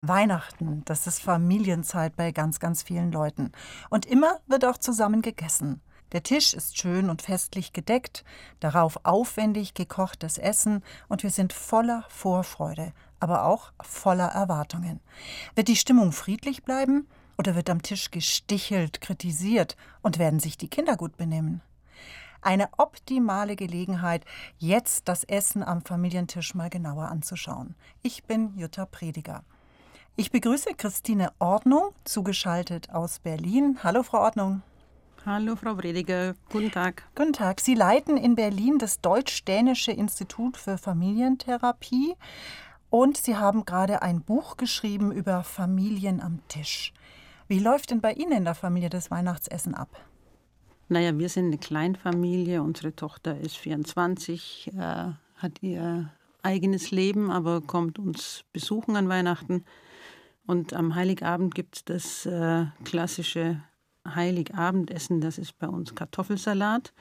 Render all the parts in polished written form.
Weihnachten, das ist Familienzeit bei ganz, ganz vielen Leuten. Und immer wird auch zusammen gegessen. Der Tisch ist schön und festlich gedeckt, darauf aufwendig gekochtes Essen und wir sind voller Vorfreude, aber auch voller Erwartungen. Wird die Stimmung friedlich bleiben oder wird am Tisch gestichelt, kritisiert und werden sich die Kinder gut benehmen? Eine optimale Gelegenheit, jetzt das Essen am Familientisch mal genauer anzuschauen. Ich bin Jutta Prediger. Ich begrüße Christine Ordnung, zugeschaltet aus Berlin. Hallo, Frau Ordnung. Hallo, Frau Prediger. Guten Tag. Guten Tag. Sie leiten in Berlin das Deutsch-Dänische Institut für Familientherapie und Sie haben gerade ein Buch geschrieben über Familien am Tisch. Wie läuft denn bei Ihnen in der Familie das Weihnachtsessen ab? Naja, wir sind eine Kleinfamilie. Unsere Tochter ist 24, hat ihr eigenes Leben, aber kommt uns besuchen an Weihnachten. Und am Heiligabend gibt es das klassische Heiligabendessen, das ist bei uns Kartoffelsalat.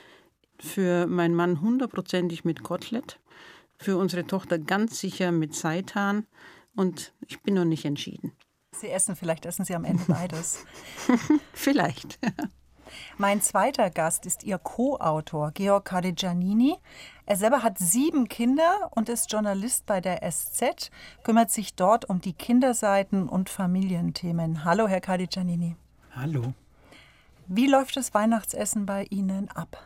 Für meinen Mann 100%ig mit Kotelett, für unsere Tochter ganz sicher mit Seitan und ich bin noch nicht entschieden. Vielleicht essen Sie am Ende beides. Vielleicht. Mein zweiter Gast ist Ihr Co-Autor, Georg Cardigianini. Er selber hat 7 Kinder und ist Journalist bei der SZ, kümmert sich dort um die Kinderseiten und Familienthemen. Hallo, Herr Cardigianini. Hallo. Wie läuft das Weihnachtsessen bei Ihnen ab?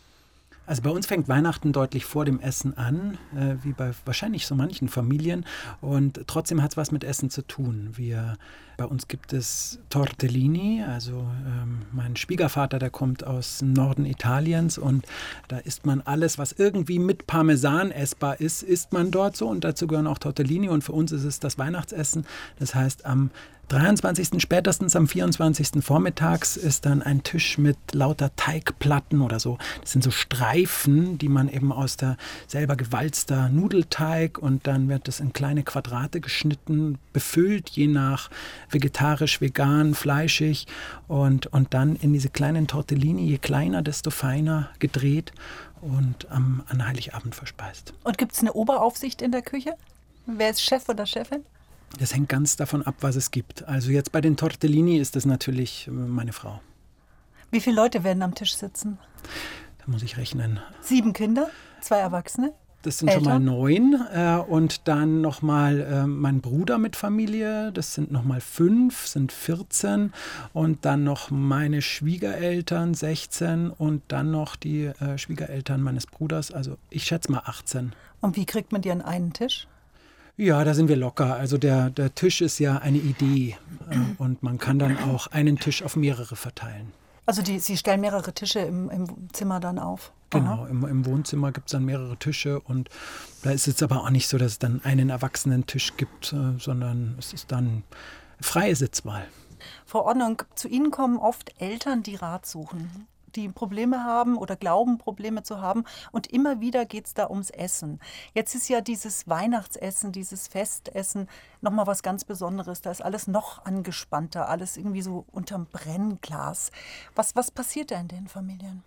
Also bei uns fängt Weihnachten deutlich vor dem Essen an, wie bei wahrscheinlich so manchen Familien. Und trotzdem hat es was mit Essen zu tun. Bei uns gibt es Tortellini, also mein Schwiegervater, der kommt aus dem Norden Italiens und da isst man alles, was irgendwie mit Parmesan essbar ist, isst man dort so und dazu gehören auch Tortellini und für uns ist es das Weihnachtsessen. Das heißt, am 23. spätestens am 24. vormittags ist dann ein Tisch mit lauter Teigplatten oder so. Das sind so Streifen, die man eben aus der selber gewalzter Nudelteig und dann wird das in kleine Quadrate geschnitten, befüllt, je nach vegetarisch, vegan, fleischig und dann in diese kleinen Tortellini, je kleiner, desto feiner gedreht und an Heiligabend verspeist. Und gibt es eine Oberaufsicht in der Küche? Wer ist Chef oder Chefin? Das hängt ganz davon ab, was es gibt. Also jetzt bei den Tortellini ist das natürlich meine Frau. Wie viele Leute werden am Tisch sitzen? Da muss ich rechnen. 7 Kinder, 2 Erwachsene? Das sind Eltern? schon mal 9 und dann nochmal mein Bruder mit Familie, das sind nochmal 5, sind 14 und dann noch meine Schwiegereltern 16 und dann noch die Schwiegereltern meines Bruders, also ich schätze mal 18. Und wie kriegt man die an einen Tisch? Ja, da sind wir locker. Also der Tisch ist ja eine Idee und man kann dann auch einen Tisch auf mehrere verteilen. Also Sie stellen mehrere Tische im Zimmer dann auf? Genau, im Wohnzimmer gibt es dann mehrere Tische und da ist es aber auch nicht so, dass es dann einen erwachsenen Tisch gibt, sondern es ist dann freie Sitzwahl. Frau Ordnung, zu Ihnen kommen oft Eltern, die Rat suchen, die Probleme haben oder glauben, Probleme zu haben. Und immer wieder geht es da ums Essen. Jetzt ist ja dieses Weihnachtsessen, dieses Festessen nochmal was ganz Besonderes. Da ist alles noch angespannter, alles irgendwie so unterm Brennglas. Was passiert da in den Familien?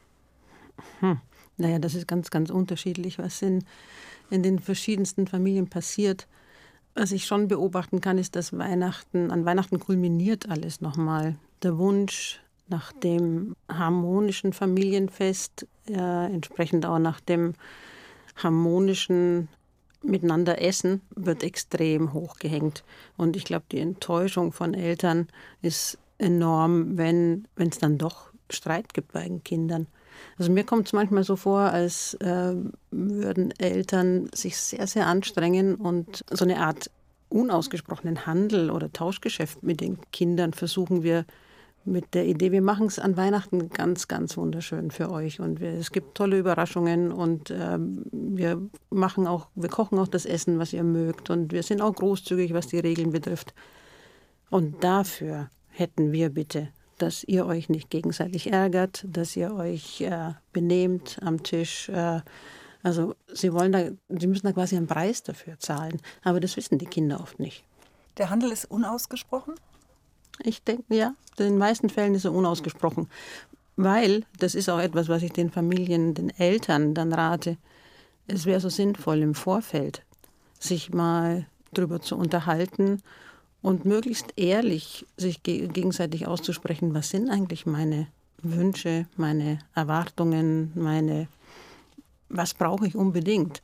Naja, das ist ganz, ganz unterschiedlich, was in den verschiedensten Familien passiert. Was ich schon beobachten kann, ist, dass an Weihnachten kulminiert alles nochmal. Der Wunsch nach dem harmonischen Familienfest, entsprechend auch nach dem harmonischen Miteinander essen, wird extrem hochgehängt. Und ich glaube, die Enttäuschung von Eltern ist enorm, wenn es dann doch Streit gibt bei den Kindern. Also mir kommt es manchmal so vor, als würden Eltern sich sehr, sehr anstrengen und so eine Art unausgesprochenen Handel oder Tauschgeschäft mit den Kindern versuchen wir mit der Idee, wir machen es an Weihnachten ganz, ganz wunderschön für euch und es gibt tolle Überraschungen und wir kochen auch das Essen, was ihr mögt und wir sind auch großzügig, was die Regeln betrifft. Und dafür hätten wir bitte, dass ihr euch nicht gegenseitig ärgert, dass ihr euch benehmt am Tisch. Also sie müssen da quasi einen Preis dafür zahlen, aber das wissen die Kinder oft nicht. Der Handel ist unausgesprochen? Ich denke, ja, in den meisten Fällen ist er unausgesprochen. Weil, das ist auch etwas, was ich den Familien, den Eltern dann rate, es wäre so sinnvoll im Vorfeld, sich mal darüber zu unterhalten und möglichst ehrlich sich gegenseitig auszusprechen, was sind eigentlich meine Wünsche, meine Erwartungen, was brauche ich unbedingt.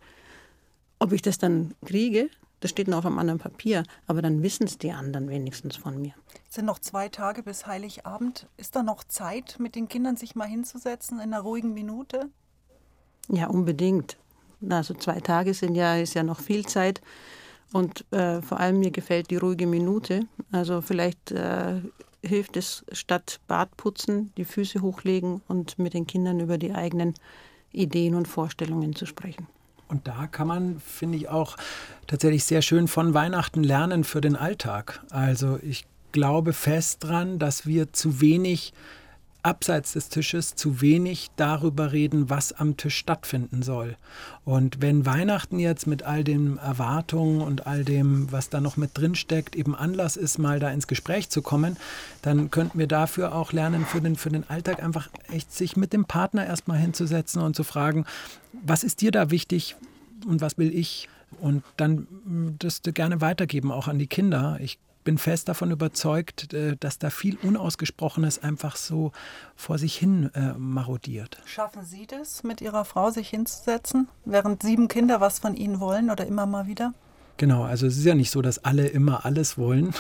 Ob ich das dann kriege, das steht noch auf einem anderen Papier, aber dann wissen es die anderen wenigstens von mir. Es sind noch 2 Tage bis Heiligabend. Ist da noch Zeit, mit den Kindern sich mal hinzusetzen in einer ruhigen Minute? Ja, unbedingt. Also 2 Tage ist ja noch viel Zeit. Und vor allem mir gefällt die ruhige Minute. Also vielleicht hilft es, statt Bad putzen, die Füße hochlegen und mit den Kindern über die eigenen Ideen und Vorstellungen zu sprechen. Und da kann man, finde ich, auch tatsächlich sehr schön von Weihnachten lernen für den Alltag. Also ich glaube fest dran, dass wir zu wenig abseits des Tisches, zu wenig darüber reden, was am Tisch stattfinden soll. Und wenn Weihnachten jetzt mit all den Erwartungen und all dem, was da noch mit drin steckt, eben Anlass ist, mal da ins Gespräch zu kommen, dann könnten wir dafür auch lernen, für den Alltag einfach echt sich mit dem Partner erstmal hinzusetzen und zu fragen, was ist dir da wichtig und was will ich? Und dann das gerne weitergeben, auch an die Kinder. Ich bin fest davon überzeugt, dass da viel Unausgesprochenes einfach so vor sich hin marodiert. Schaffen Sie das, mit Ihrer Frau sich hinzusetzen, während 7 Kinder was von Ihnen wollen oder immer mal wieder? Genau, also es ist ja nicht so, dass alle immer alles wollen.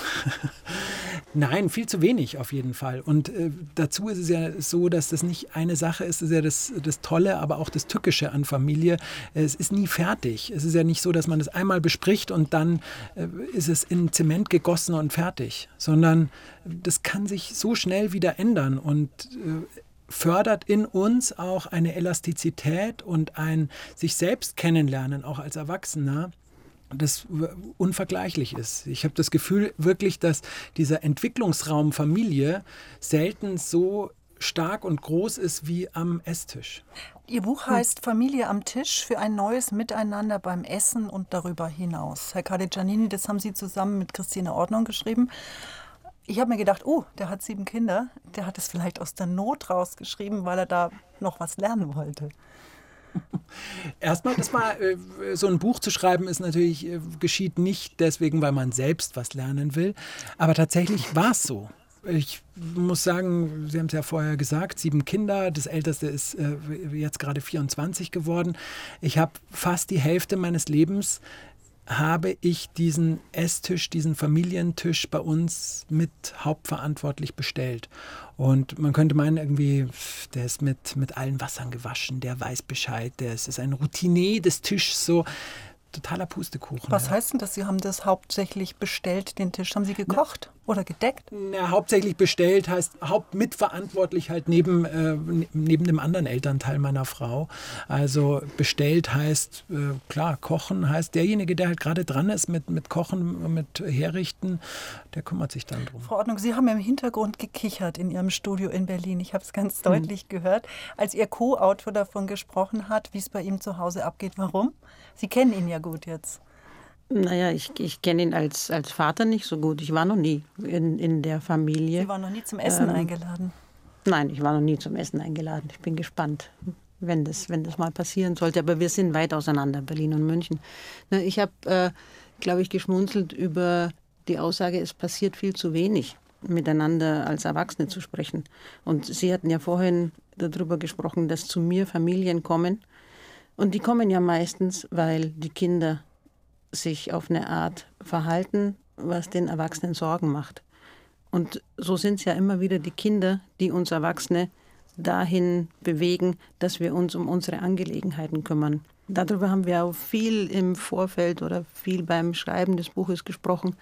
Nein, viel zu wenig auf jeden Fall. Und dazu ist es ja so, dass das nicht eine Sache ist. Das ist ja das Tolle, aber auch das Tückische an Familie. Es ist nie fertig. Es ist ja nicht so, dass man das einmal bespricht und dann ist es in Zement gegossen und fertig. Sondern das kann sich so schnell wieder ändern und fördert in uns auch eine Elastizität und ein sich selbst kennenlernen, auch als Erwachsener, das unvergleichlich ist. Ich habe das Gefühl wirklich, dass dieser Entwicklungsraum Familie selten so stark und groß ist wie am Esstisch. Ihr Buch heißt Familie am Tisch für ein neues Miteinander beim Essen und darüber hinaus. Herr Cardi-Giannini, das haben Sie zusammen mit Christine Ordnung geschrieben. Ich habe mir gedacht, der hat 7 Kinder, der hat es vielleicht aus der Not rausgeschrieben, weil er da noch was lernen wollte. Erstmal, so ein Buch zu schreiben, ist natürlich, geschieht nicht deswegen, weil man selbst was lernen will. Aber tatsächlich war es so. Ich muss sagen, Sie haben es ja vorher gesagt, 7 Kinder, das Älteste ist jetzt gerade 24 geworden. Ich habe fast die Hälfte meines Lebens habe ich diesen Esstisch, diesen Familientisch bei uns mit hauptverantwortlich bestellt. Und man könnte meinen, irgendwie, der ist mit allen Wassern gewaschen, der weiß Bescheid, es ist ein Routinier des Tischs, so totaler Pustekuchen. Was heißt denn das? Sie haben das hauptsächlich bestellt, den Tisch? Haben Sie gekocht oder gedeckt? Hauptsächlich bestellt heißt hauptmitverantwortlich halt neben dem anderen Elternteil meiner Frau. Also bestellt heißt, klar, kochen heißt, derjenige, der halt gerade dran ist mit Kochen, mit Herrichten, der kümmert sich dann drum. Frau Ordnung, Sie haben ja im Hintergrund gekichert in Ihrem Studio in Berlin. Ich habe es ganz deutlich gehört, als Ihr Co-Autor davon gesprochen hat, wie es bei ihm zu Hause abgeht. Warum? Sie kennen ihn ja gut jetzt. Naja, ich kenne ihn als Vater nicht so gut. Ich war noch nie in der Familie. Sie waren noch nie zum Essen eingeladen? Nein, ich war noch nie zum Essen eingeladen. Ich bin gespannt, wenn das mal passieren sollte. Aber wir sind weit auseinander, Berlin und München. Ich habe, glaube ich, geschmunzelt über die Aussage, es passiert viel zu wenig, miteinander als Erwachsene zu sprechen. Und Sie hatten ja vorhin darüber gesprochen, dass zu mir Familien kommen. Und die kommen ja meistens, weil die Kinder sich auf eine Art verhalten, was den Erwachsenen Sorgen macht. Und so sind es ja immer wieder die Kinder, die uns Erwachsene dahin bewegen, dass wir uns um unsere Angelegenheiten kümmern. Darüber haben wir auch viel im Vorfeld oder viel beim Schreiben des Buches gesprochen,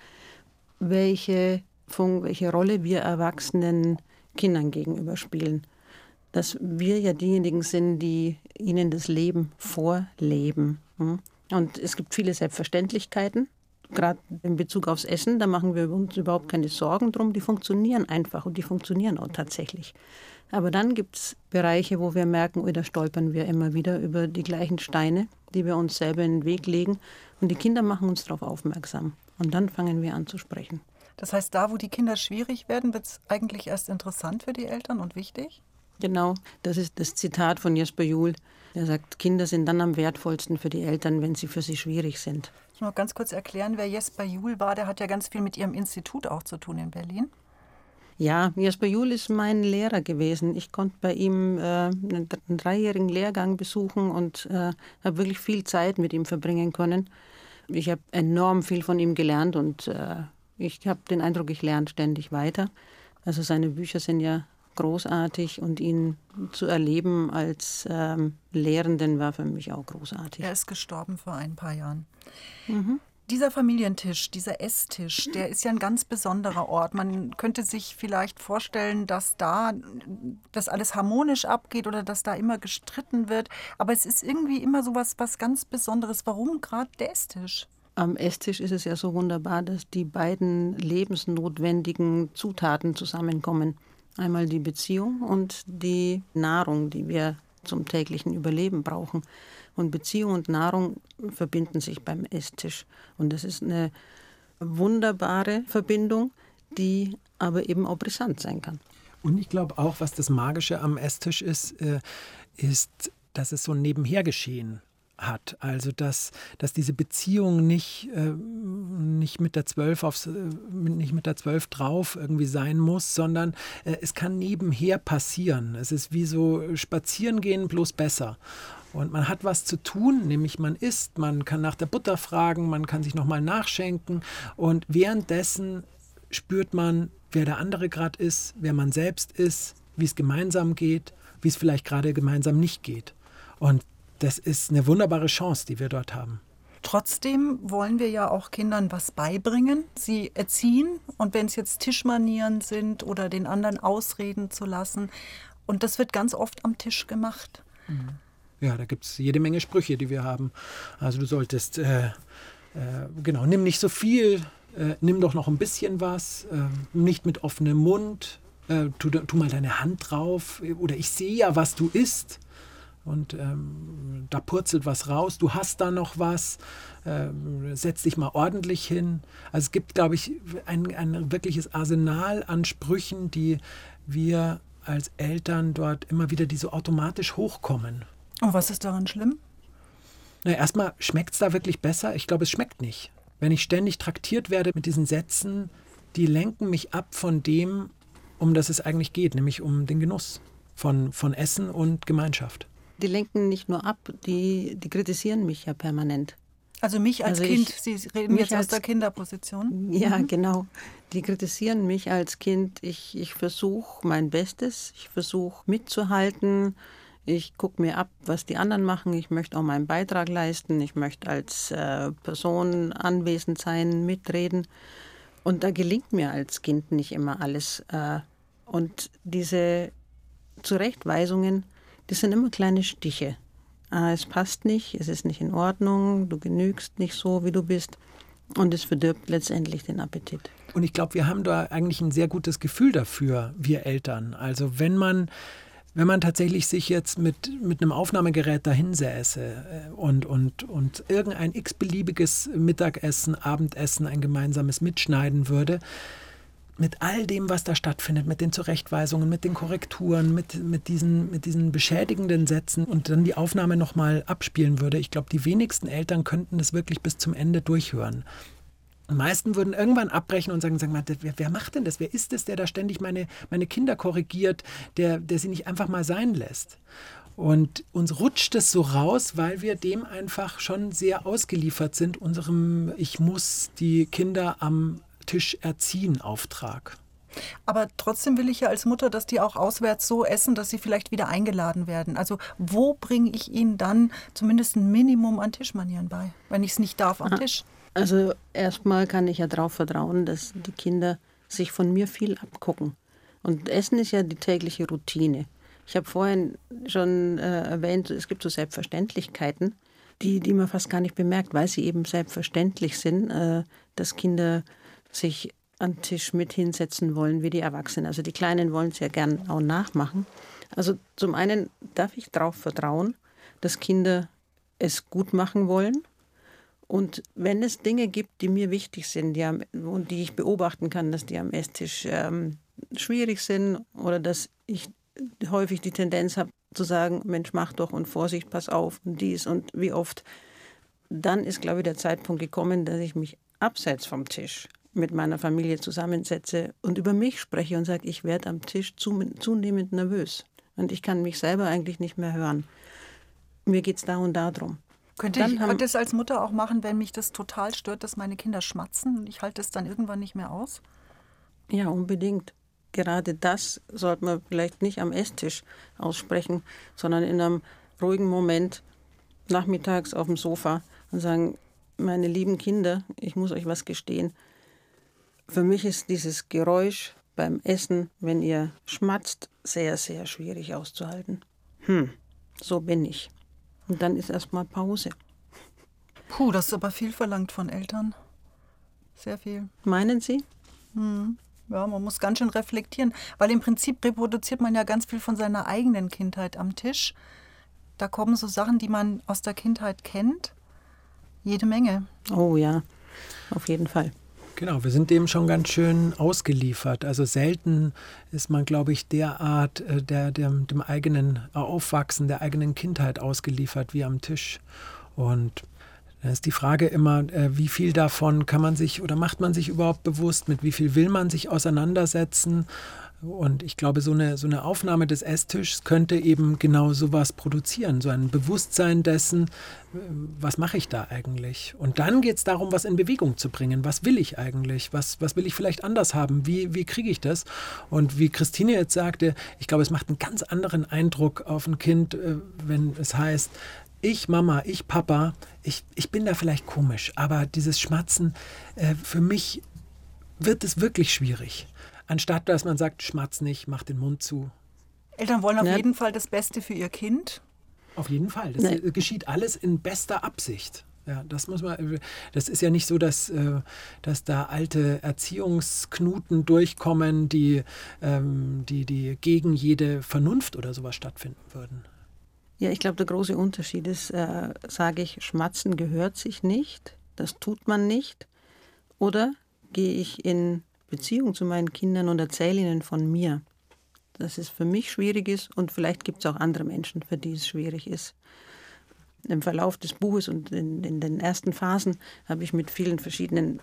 welche Rolle wir Erwachsenen Kindern gegenüber spielen. Dass wir ja diejenigen sind, die ihnen das Leben vorleben. Und es gibt viele Selbstverständlichkeiten, gerade in Bezug aufs Essen, da machen wir uns überhaupt keine Sorgen drum. Die funktionieren einfach und die funktionieren auch tatsächlich. Aber dann gibt es Bereiche, wo wir merken, da stolpern wir immer wieder über die gleichen Steine, die wir uns selber in den Weg legen. Und die Kinder machen uns darauf aufmerksam. Und dann fangen wir an zu sprechen. Das heißt, da, wo die Kinder schwierig werden, wird es eigentlich erst interessant für die Eltern und wichtig? Genau, das ist das Zitat von Jesper Juhl. Er sagt, Kinder sind dann am wertvollsten für die Eltern, wenn sie für sie schwierig sind. Ich muss ganz kurz erklären, wer Jesper Juhl war. Der hat ja ganz viel mit Ihrem Institut auch zu tun in Berlin. Ja, Jesper Juhl ist mein Lehrer gewesen. Ich konnte bei ihm einen 3-jährigen Lehrgang besuchen und habe wirklich viel Zeit mit ihm verbringen können. Ich habe enorm viel von ihm gelernt und ich habe den Eindruck, ich lerne ständig weiter. Also seine Bücher sind ja großartig und ihn zu erleben als Lehrenden war für mich auch großartig. Er ist gestorben vor ein paar Jahren. Dieser Familientisch, dieser Esstisch, der ist ja ein ganz besonderer Ort. Man könnte sich vielleicht vorstellen, dass da das alles harmonisch abgeht oder dass da immer gestritten wird. Aber es ist irgendwie immer so was ganz Besonderes. Warum gerade der Esstisch? Am Esstisch ist es ja so wunderbar, dass die beiden lebensnotwendigen Zutaten zusammenkommen. Einmal die Beziehung und die Nahrung, die wir zum täglichen Überleben brauchen. Und Beziehung und Nahrung verbinden sich beim Esstisch. Und das ist eine wunderbare Verbindung, die aber eben auch brisant sein kann. Und ich glaube auch, was das Magische am Esstisch ist, dass es so ein Nebenhergeschehen hat. Also dass diese Beziehung nicht mit der 12 drauf irgendwie sein muss, sondern es kann nebenher passieren. Es ist wie so Spazierengehen, bloß besser. Und man hat was zu tun, nämlich man isst, man kann nach der Butter fragen, man kann sich nochmal nachschenken und währenddessen spürt man, wer der andere gerade ist, wer man selbst ist, wie es gemeinsam geht, wie es vielleicht gerade gemeinsam nicht geht. Und das ist eine wunderbare Chance, die wir dort haben. Trotzdem wollen wir ja auch Kindern was beibringen, sie erziehen. Und wenn es jetzt Tischmanieren sind oder den anderen ausreden zu lassen. Und das wird ganz oft am Tisch gemacht. Ja, da gibt es jede Menge Sprüche, die wir haben. Also du solltest, nimm nicht so viel, nimm doch noch ein bisschen was, nicht mit offenem Mund, tu mal deine Hand drauf oder ich sehe ja, was du isst. Und da purzelt was raus, du hast da noch was, setz dich mal ordentlich hin. Also es gibt, glaube ich, ein wirkliches Arsenal an Sprüchen, die wir als Eltern dort immer wieder, die so automatisch hochkommen. Und was ist daran schlimm? Na, erstmal, schmeckt es da wirklich besser? Ich glaube, es schmeckt nicht. Wenn ich ständig traktiert werde mit diesen Sätzen, die lenken mich ab von dem, um das es eigentlich geht, nämlich um den Genuss von Essen und Gemeinschaft. Die lenken nicht nur ab, die kritisieren mich ja permanent. Also mich als Kind, Sie reden jetzt aus der Kinderposition. Ja, genau. Die kritisieren mich als Kind. Ich versuche mein Bestes, ich versuche mitzuhalten. Ich gucke mir ab, was die anderen machen. Ich möchte auch meinen Beitrag leisten. Ich möchte als Person anwesend sein, mitreden. Und da gelingt mir als Kind nicht immer alles. Und diese Zurechtweisungen, das sind immer kleine Stiche. Es passt nicht, es ist nicht in Ordnung, du genügst nicht so, wie du bist. Und es verdirbt letztendlich den Appetit. Und ich glaube, wir haben da eigentlich ein sehr gutes Gefühl dafür, wir Eltern. Also wenn man tatsächlich sich jetzt mit einem Aufnahmegerät dahinsäße und irgendein x-beliebiges Mittagessen, Abendessen, ein gemeinsames mitschneiden würde, mit all dem, was da stattfindet, mit den Zurechtweisungen, mit den Korrekturen, mit diesen beschädigenden Sätzen und dann die Aufnahme nochmal abspielen würde, ich glaube, die wenigsten Eltern könnten das wirklich bis zum Ende durchhören. Die meisten würden irgendwann abbrechen und sagen, wer macht denn das? Wer ist es, der da ständig meine Kinder korrigiert, der sie nicht einfach mal sein lässt? Und uns rutscht es so raus, weil wir dem einfach schon sehr ausgeliefert sind, unserem Ich muss die Kinder am Tisch erziehen Auftrag. Aber trotzdem will ich ja als Mutter, dass die auch auswärts so essen, dass sie vielleicht wieder eingeladen werden. Also wo bringe ich ihnen dann zumindest ein Minimum an Tischmanieren bei, wenn ich es nicht darf am Tisch? Also erstmal kann ich ja darauf vertrauen, dass die Kinder sich von mir viel abgucken. Und Essen ist ja die tägliche Routine. Ich habe vorhin schon erwähnt, es gibt so Selbstverständlichkeiten, die man fast gar nicht bemerkt, weil sie eben selbstverständlich sind, dass Kinder sich an den Tisch mit hinsetzen wollen wie die Erwachsenen. Also die Kleinen wollen es ja gern auch nachmachen. Also zum einen darf ich darauf vertrauen, dass Kinder es gut machen wollen. Und wenn es Dinge gibt, die mir wichtig sind und die ich beobachten kann, dass die am Esstisch schwierig sind oder dass ich häufig die Tendenz habe zu sagen, Mensch, mach doch und Vorsicht, pass auf und dies und wie oft dann ist, glaube ich, der Zeitpunkt gekommen, dass ich mich abseits vom Tisch mit meiner Familie zusammensetze und über mich spreche und sage, ich werde am Tisch zunehmend nervös. Und ich kann mich selber eigentlich nicht mehr hören. Mir geht es da und da drum. Könnte ich das als Mutter auch machen, wenn mich das total stört, dass meine Kinder schmatzen und ich halte es dann irgendwann nicht mehr aus? Ja, unbedingt. Gerade das sollte man vielleicht nicht am Esstisch aussprechen, sondern in einem ruhigen Moment nachmittags auf dem Sofa und sagen, meine lieben Kinder, ich muss euch was gestehen. Für mich ist dieses Geräusch beim Essen, wenn ihr schmatzt, sehr, sehr schwierig auszuhalten. So bin ich. Und dann ist erstmal Pause. Puh, das ist aber viel verlangt von Eltern. Sehr viel. Meinen Sie? Ja, man muss ganz schön reflektieren, weil im Prinzip reproduziert man ja ganz viel von seiner eigenen Kindheit am Tisch. Da kommen so Sachen, die man aus der Kindheit kennt. Jede Menge. Oh ja, auf jeden Fall. Genau, wir sind dem schon ganz schön ausgeliefert. Also selten ist man, glaube ich, derart dem eigenen Aufwachsen, der eigenen Kindheit ausgeliefert wie am Tisch. Und da ist die Frage immer, wie viel davon kann man sich oder macht man sich überhaupt bewusst, mit wie viel will man sich auseinandersetzen. Und ich glaube, so eine Aufnahme des Esstischs könnte eben genau sowas produzieren, so ein Bewusstsein dessen, was mache ich da eigentlich? Und dann geht es darum, was in Bewegung zu bringen. Was will ich eigentlich? Was will ich vielleicht anders haben? Wie kriege ich das? Und wie Christine jetzt sagte, ich glaube, es macht einen ganz anderen Eindruck auf ein Kind, wenn es heißt, ich Mama, ich Papa, ich bin da vielleicht komisch, aber dieses Schmatzen, für mich wird es wirklich schwierig. Anstatt, dass man sagt, schmatz nicht, mach den Mund zu. Eltern wollen auf jeden Fall das Beste für ihr Kind. Auf jeden Fall. Das geschieht alles in bester Absicht. Ja, das ist ja nicht so, dass da alte Erziehungsknuten durchkommen, die gegen jede Vernunft oder sowas stattfinden würden. Ja, ich glaube, der große Unterschied ist, sage ich, schmatzen gehört sich nicht, das tut man nicht. Oder gehe ich in Beziehung zu meinen Kindern und erzähle ihnen von mir, dass es für mich schwierig ist und vielleicht gibt es auch andere Menschen, für die es schwierig ist. Im Verlauf des Buches und in den ersten Phasen habe ich mit vielen verschiedenen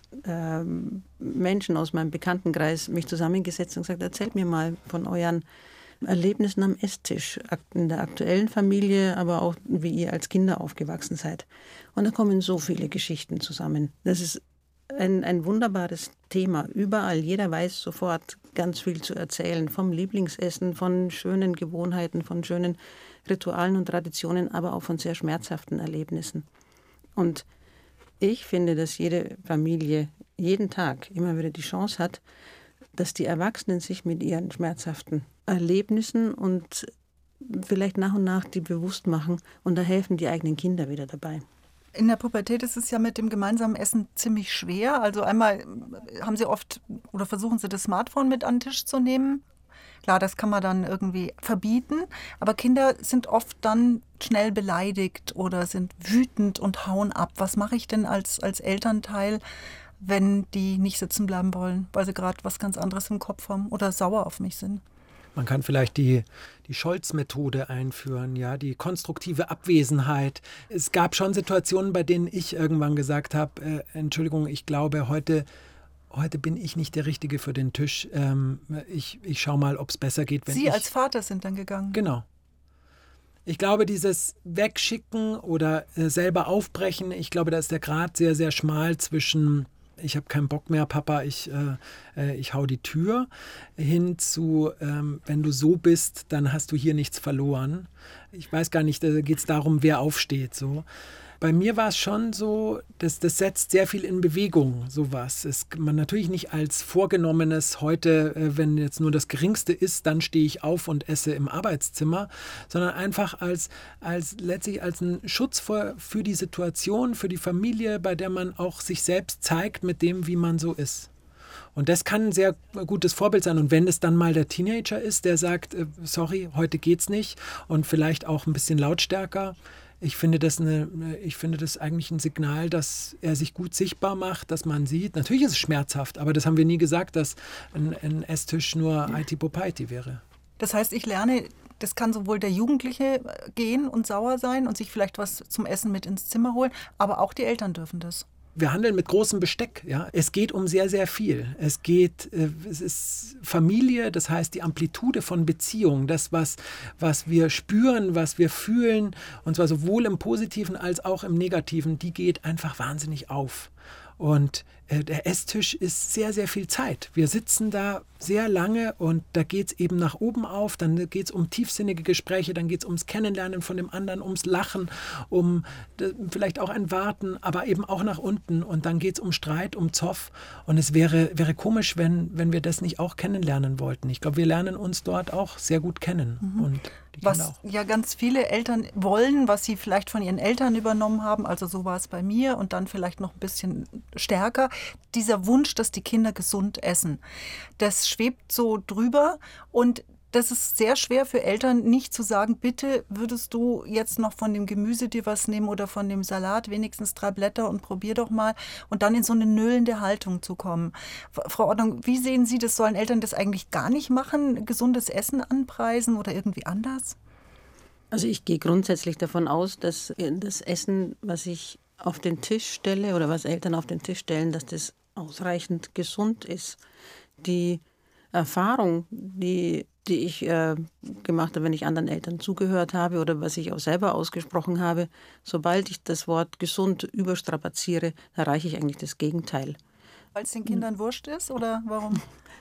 Menschen aus meinem Bekanntenkreis mich zusammengesetzt und gesagt, erzählt mir mal von euren Erlebnissen am Esstisch, in der aktuellen Familie, aber auch wie ihr als Kinder aufgewachsen seid. Und da kommen so viele Geschichten zusammen. Das ist ein wunderbares Thema. Überall, jeder weiß sofort ganz viel zu erzählen. Vom Lieblingsessen, von schönen Gewohnheiten, von schönen Ritualen und Traditionen, aber auch von sehr schmerzhaften Erlebnissen. Und ich finde, dass jede Familie jeden Tag immer wieder die Chance hat, dass die Erwachsenen sich mit ihren schmerzhaften Erlebnissen und vielleicht nach und nach die bewusst machen. Und da helfen die eigenen Kinder wieder dabei. In der Pubertät ist es ja mit dem gemeinsamen Essen ziemlich schwer. Also einmal haben Sie oft oder versuchen Sie das Smartphone mit an den Tisch zu nehmen. Klar, das kann man dann irgendwie verbieten. Aber Kinder sind oft dann schnell beleidigt oder sind wütend und hauen ab. Was mache ich denn als Elternteil, wenn die nicht sitzen bleiben wollen, weil sie gerade was ganz anderes im Kopf haben oder sauer auf mich sind? Man kann vielleicht die Scholz-Methode einführen, ja, die konstruktive Abwesenheit. Es gab schon Situationen, bei denen ich irgendwann gesagt habe, Entschuldigung, ich glaube, heute bin ich nicht der Richtige für den Tisch. Ich schaue mal, ob es besser geht. Sie als Vater sind dann gegangen? Genau. Ich glaube, dieses Wegschicken oder selber aufbrechen, ich glaube, da ist der Grat sehr, sehr schmal zwischen ich habe keinen Bock mehr, Papa, ich hau die Tür, hin zu, wenn du so bist, dann hast du hier nichts verloren. Ich weiß gar nicht, da geht es darum, wer aufsteht. So. Bei mir war es schon so, das setzt sehr viel in Bewegung, sowas. Man natürlich nicht als vorgenommenes heute, wenn jetzt nur das Geringste ist, dann stehe ich auf und esse im Arbeitszimmer, sondern einfach letztlich als ein Schutz für die Situation, für die Familie, bei der man auch sich selbst zeigt mit dem, wie man so ist. Und das kann ein sehr gutes Vorbild sein. Und wenn es dann mal der Teenager ist, der sagt, sorry, heute geht's nicht und vielleicht auch ein bisschen lautstärker, ich finde das eigentlich ein Signal, dass er sich gut sichtbar macht, dass man sieht. Natürlich ist es schmerzhaft, aber das haben wir nie gesagt, dass ein Esstisch nur Aiti-Popaiti wäre. Das heißt, ich lerne das kann sowohl der Jugendliche gehen und sauer sein und sich vielleicht was zum Essen mit ins Zimmer holen, aber auch die Eltern dürfen das. Wir handeln mit großem Besteck. Ja? Es geht um sehr, sehr viel. Es ist Familie, das heißt die Amplitude von Beziehungen, das, was wir spüren, was wir fühlen, und zwar sowohl im Positiven als auch im Negativen, die geht einfach wahnsinnig auf. Und der Esstisch ist sehr, sehr viel Zeit. Wir sitzen da sehr lange und da geht es eben nach oben auf, dann geht es um tiefsinnige Gespräche, dann geht es ums Kennenlernen von dem anderen, ums Lachen, um vielleicht auch ein Warten, aber eben auch nach unten, und dann geht es um Streit, um Zoff, und es wäre komisch, wenn wir das nicht auch kennenlernen wollten. Ich glaube, wir lernen uns dort auch sehr gut kennen. Und was ja ganz viele Eltern wollen, was sie vielleicht von ihren Eltern übernommen haben, also so war es bei mir und dann vielleicht noch ein bisschen stärker, dieser Wunsch, dass die Kinder gesund essen. Das schwebt so drüber, und das ist sehr schwer für Eltern, nicht zu sagen, bitte würdest du jetzt noch von dem Gemüse dir was nehmen oder von dem Salat, wenigstens 3 Blätter, und probier doch mal, und dann in so eine nöhlende Haltung zu kommen. Frau Ordnung, wie sehen Sie das? Sollen Eltern das eigentlich gar nicht machen, gesundes Essen anpreisen oder irgendwie anders? Also ich gehe grundsätzlich davon aus, dass das Essen, was ich auf den Tisch stelle oder was Eltern auf den Tisch stellen, dass das ausreichend gesund ist. Die Erfahrung, die ich gemacht habe, wenn ich anderen Eltern zugehört habe oder was ich auch selber ausgesprochen habe, sobald ich das Wort gesund überstrapaziere, erreiche ich eigentlich das Gegenteil. Weil es den Kindern wurscht ist, oder warum?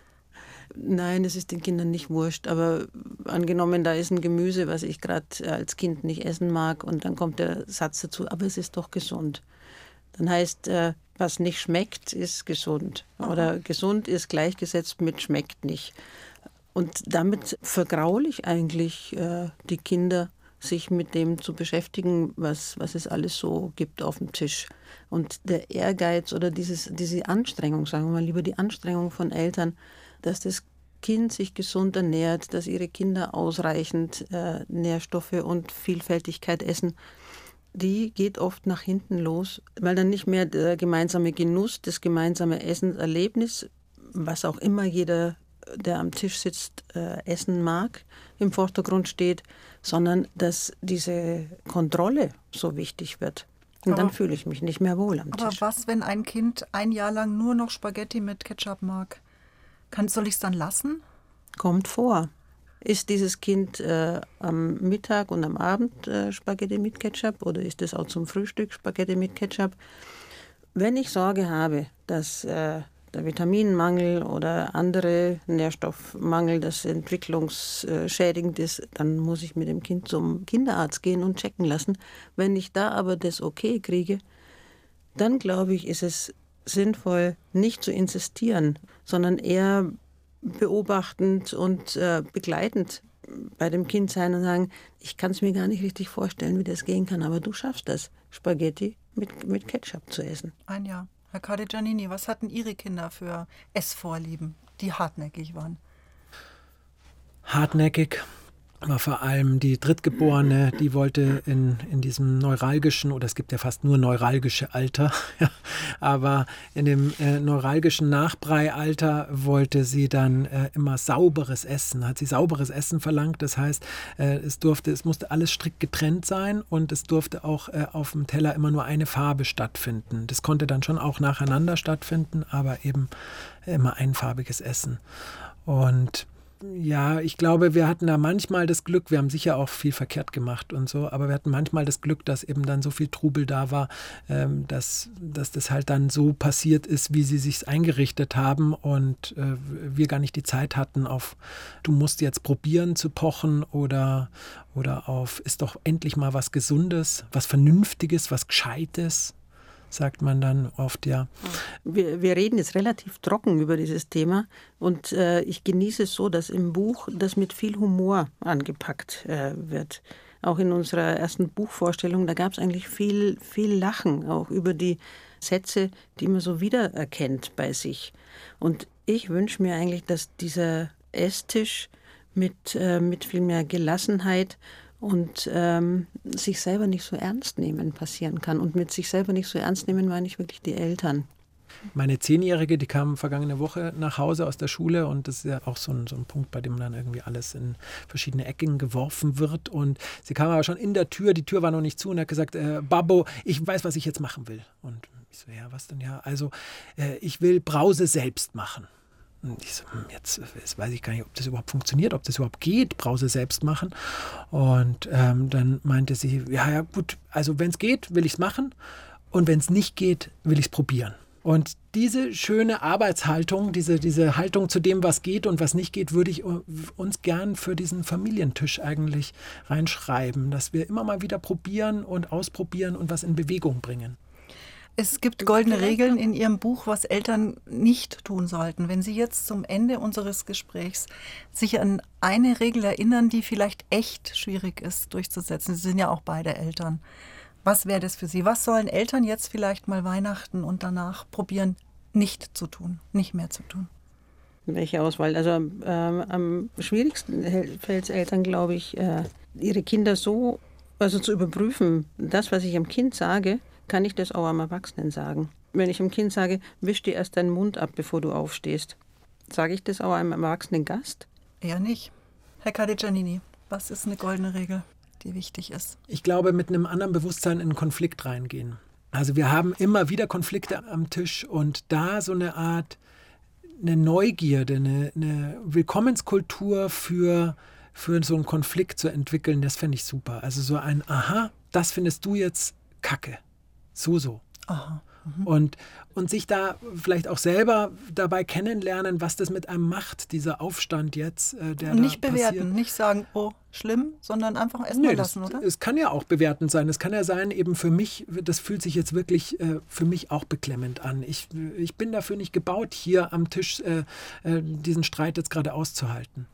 Nein, es ist den Kindern nicht wurscht, aber angenommen, da ist ein Gemüse, was ich gerade als Kind nicht essen mag, und dann kommt der Satz dazu, aber es ist doch gesund. Dann heißt, was nicht schmeckt, ist gesund. Oder gesund ist gleichgesetzt mit schmeckt nicht. Und damit vergraule ich eigentlich die Kinder, sich mit dem zu beschäftigen, was es alles so gibt auf dem Tisch. Und der Ehrgeiz oder diese Anstrengung, sagen wir mal lieber die Anstrengung von Eltern, dass das Kind sich gesund ernährt, dass ihre Kinder ausreichend Nährstoffe und Vielfältigkeit essen, die geht oft nach hinten los, weil dann nicht mehr der gemeinsame Genuss, das gemeinsame Essenserlebnis, was auch immer jeder, der am Tisch sitzt, essen mag, im Vordergrund steht, sondern dass diese Kontrolle so wichtig wird. Und dann fühle ich mich nicht mehr wohl am Tisch. Aber was, wenn ein Kind ein Jahr lang nur noch Spaghetti mit Ketchup mag? Soll ich es dann lassen? Kommt vor. Ist dieses Kind am Mittag und am Abend Spaghetti mit Ketchup oder ist es auch zum Frühstück Spaghetti mit Ketchup? Wenn ich Sorge habe, dass der Vitaminmangel oder andere Nährstoffmangel, das entwicklungsschädigend ist, dann muss ich mit dem Kind zum Kinderarzt gehen und checken lassen. Wenn ich da aber das Okay kriege, dann glaube ich, ist es sinnvoll, nicht zu insistieren, sondern eher beobachtend und begleitend bei dem Kind sein und sagen, ich kann es mir gar nicht richtig vorstellen, wie das gehen kann, aber du schaffst das, Spaghetti mit Ketchup zu essen. Ein Jahr. Herr Cardi-Giannini, was hatten Ihre Kinder für Essvorlieben, die hartnäckig waren? Hartnäckig war vor allem die Drittgeborene, die wollte in diesem neuralgischen, oder es gibt ja fast nur neuralgische Alter, aber in dem neuralgischen Nachbreialter wollte sie dann immer sauberes Essen, hat sie sauberes Essen verlangt. Das heißt, es musste alles strikt getrennt sein und es durfte auch auf dem Teller immer nur eine Farbe stattfinden. Das konnte dann schon auch nacheinander stattfinden, aber eben immer einfarbiges Essen. Und ja, ich glaube, wir hatten da manchmal das Glück, wir haben sicher auch viel verkehrt gemacht und so, aber wir hatten manchmal das Glück, dass eben dann so viel Trubel da war, dass das halt dann so passiert ist, wie sie sich's eingerichtet haben und wir gar nicht die Zeit hatten auf, du musst jetzt probieren zu pochen oder auf, ist doch endlich mal was Gesundes, was Vernünftiges, was Gescheites. Sagt man dann oft, ja. Wir reden jetzt relativ trocken über dieses Thema und ich genieße es so, dass im Buch das mit viel Humor angepackt wird. Auch in unserer ersten Buchvorstellung, da gab es eigentlich viel Lachen, auch über die Sätze, die man so wiedererkennt bei sich. Und ich wünsche mir eigentlich, dass dieser Esstisch mit viel mehr Gelassenheit und sich selber nicht so ernst nehmen passieren kann. Und mit sich selber nicht so ernst nehmen meine ich wirklich die Eltern. Meine 10-Jährige, die kam vergangene Woche nach Hause aus der Schule und das ist ja auch so ein Punkt, bei dem dann irgendwie alles in verschiedene Ecken geworfen wird. Und sie kam aber schon in der Tür, die Tür war noch nicht zu und hat gesagt, Babbo, ich weiß, was ich jetzt machen will. Und ich so, ja, was denn? Ja, also ich will Brause selbst machen. Und ich so, jetzt weiß ich gar nicht, ob das überhaupt funktioniert, ob das überhaupt geht, Brause selbst machen. Und dann meinte sie, ja gut, also wenn es geht, will ich es machen. Und wenn es nicht geht, will ich es probieren. Und diese schöne Arbeitshaltung, diese Haltung zu dem, was geht und was nicht geht, würde ich uns gern für diesen Familientisch eigentlich reinschreiben, dass wir immer mal wieder probieren und ausprobieren und was in Bewegung bringen. Es gibt goldene Regeln in Ihrem Buch, was Eltern nicht tun sollten. Wenn Sie jetzt zum Ende unseres Gesprächs sich an eine Regel erinnern, die vielleicht echt schwierig ist durchzusetzen. Sie sind ja auch beide Eltern. Was wäre das für Sie? Was sollen Eltern jetzt vielleicht mal Weihnachten und danach probieren, nicht zu tun, nicht mehr zu tun? Welche Auswahl? Also am schwierigsten fällt es Eltern, glaube ich, ihre Kinder so zu überprüfen. Das, was ich am Kind sage, kann ich das auch am Erwachsenen sagen. Wenn ich dem Kind sage, wisch dir erst deinen Mund ab, bevor du aufstehst, sage ich das auch einem erwachsenen Gast? Eher nicht. Herr Carigianini, was ist eine goldene Regel, die wichtig ist? Ich glaube, mit einem anderen Bewusstsein in einen Konflikt reingehen. Also wir haben immer wieder Konflikte am Tisch und da so eine Art, eine Neugierde, eine Willkommenskultur für so einen Konflikt zu entwickeln, das fände ich super. Also so ein, aha, das findest du jetzt Kacke. So. Aha. Und sich da vielleicht auch selber dabei kennenlernen, was das mit einem macht, dieser Aufstand jetzt, der und nicht da bewerten, passiert. nicht sagen, oh, schlimm, sondern einfach erstmal lassen, oder? Es kann ja auch bewertend sein. Es kann ja sein, eben für mich, das fühlt sich jetzt wirklich für mich auch beklemmend an. Ich bin dafür nicht gebaut, hier am Tisch diesen Streit jetzt gerade auszuhalten.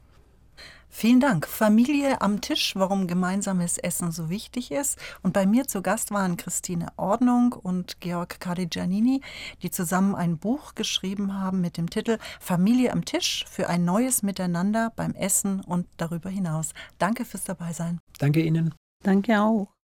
Vielen Dank. Familie am Tisch, warum gemeinsames Essen so wichtig ist. Und bei mir zu Gast waren Christine Ordnung und Georg Carigianini, die zusammen ein Buch geschrieben haben mit dem Titel Familie am Tisch für ein neues Miteinander beim Essen und darüber hinaus. Danke fürs Dabeisein. Danke Ihnen. Danke auch.